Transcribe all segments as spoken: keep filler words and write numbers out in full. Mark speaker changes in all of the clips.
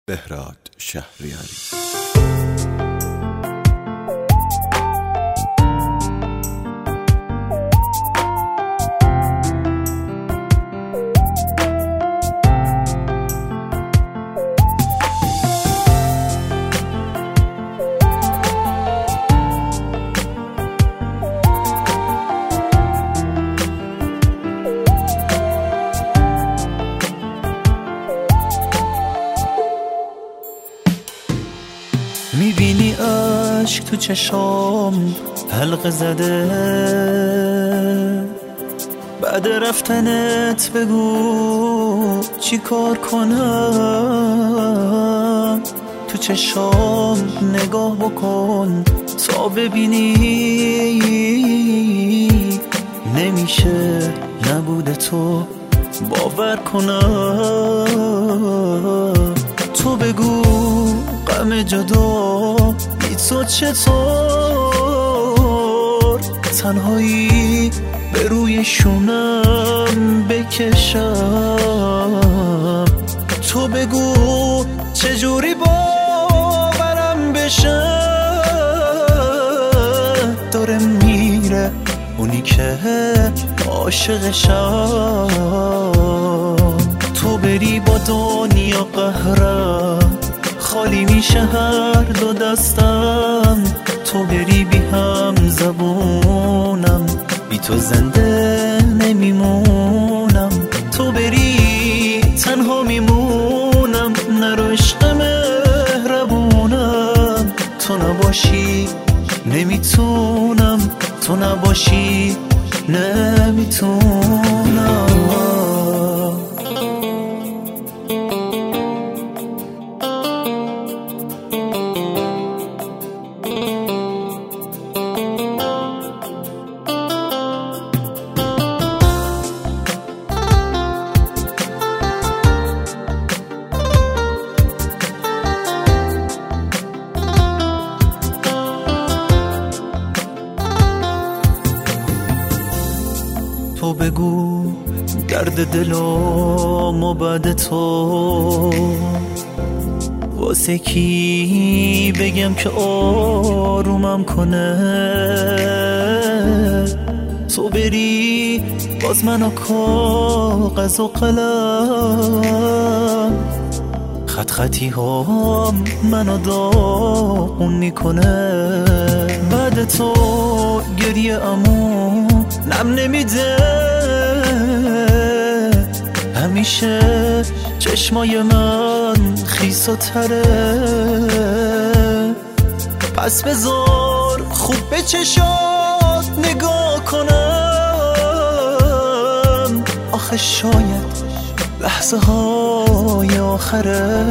Speaker 1: بهراد شهریاری.
Speaker 2: میبینی عشق تو چشام حلقه زده، بعد رفتنت بگو چی کار کنم. تو چشام نگاه بکن تا ببینی نمیشه نبوده تو باور کنم. تو بگو غم جدا بی تو چطور، تنهایی به روی شونم بکشم. تو بگو چجوری باورم بشه داره میره اونی که عاشقشم. تو بری با دنیا قهرم خالی میشه هر دو دستم. تو بری بی هم زبونم بی تو زنده نمیمونم. تو بری تنها میمونم نرو عشق مهربونم. تو نباشی نمیتونم، تو نباشی نمیتونم. تو بگو درد دلم و بعد تو واسه کی بگم که آرومم کنه. تو بری باز منو کاغذ و قلم خط خطی هم منو داغون میکنه. بعد تو گریه امو نم نمیده، همیشه چشمای من خیس و تره. پس بذار خوب به چشات نگاه کنم، آخه شاید لحظه های آخره.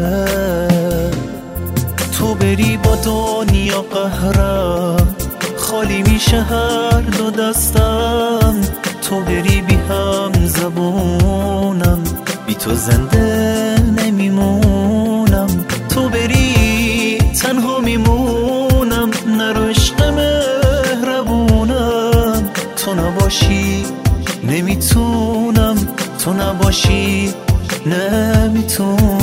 Speaker 2: تو بری با دنیا قهرم خالی میشه هر دو دستم. تو بری بی هم زبونم بی تو زنده نمیمونم. تو بری تنها میمونم نرو عشق مهربونم. تو نباشی نمیتونم، تو نباشی نمیتونم.